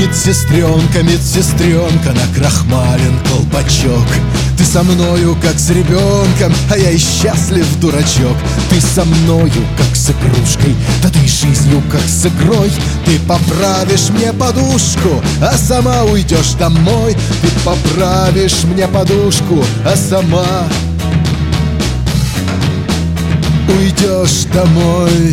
Медсестренка, медсестренка, накрахмален колпачок. Ты со мною, как с ребенком, а я и счастлив, дурачок. Ты со мною, как с игрушкой, да ты жизнью, как с игрой. Ты поправишь мне подушку, а сама уйдешь домой. Ты поправишь мне подушку, а сама уйдешь домой.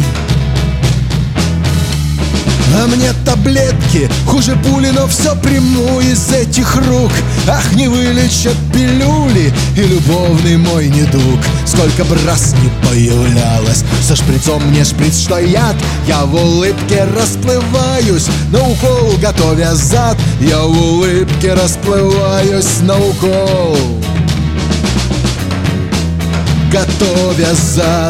А мне таблетки хуже пули, но все приму из этих рук. Ах, не вылечат пилюли и любовный мой недуг. Сколько б раз не появлялась со шприцом мне шприц, что яд. Я в улыбке расплываюсь, на укол готовя зад. Я в улыбке расплываюсь, на укол готовя зад.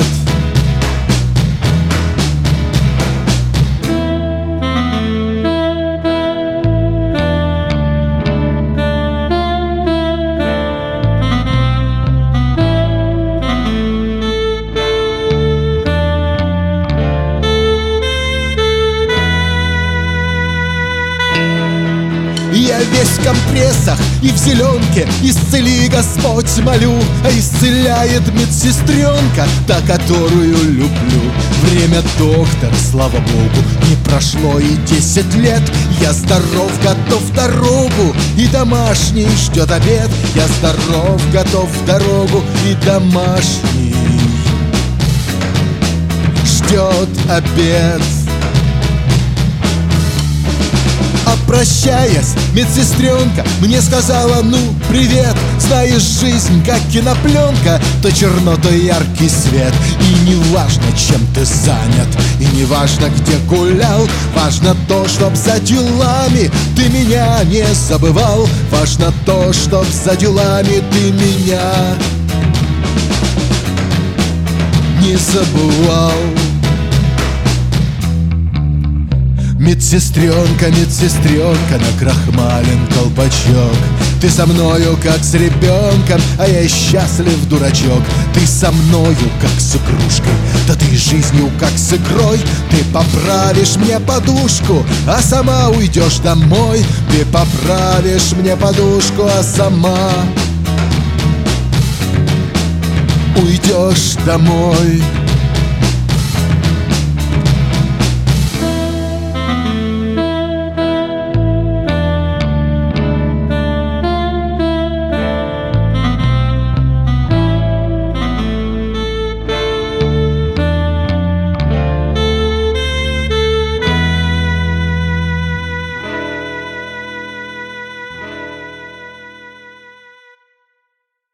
Я весь в компрессах и в зеленке. Исцели, Господь, молю. А исцеляет медсестренка, та, которую люблю. Время доктора, слава Богу, не прошло и 10 лет. Я здоров, готов в дорогу, и домашний ждет обед. Я здоров, готов в дорогу, и домашний ждет обед. Прощаясь, медсестренка мне сказала: ну, привет. Знаешь, жизнь как кинопленка, то черно, то яркий свет. И не важно, чем ты занят, и не важно, где гулял. Важно то, чтоб за делами ты меня не забывал. Важно то, чтоб за делами ты меня не забывал. Медсестренка, медсестренка, накрахмален колпачок. Ты со мною, как с ребенком, а я счастлив, дурачок. Ты со мною, как с игрушкой, да ты жизнью, как с игрой. Ты поправишь мне подушку, а сама уйдешь домой. Ты поправишь мне подушку, а сама уйдешь домой.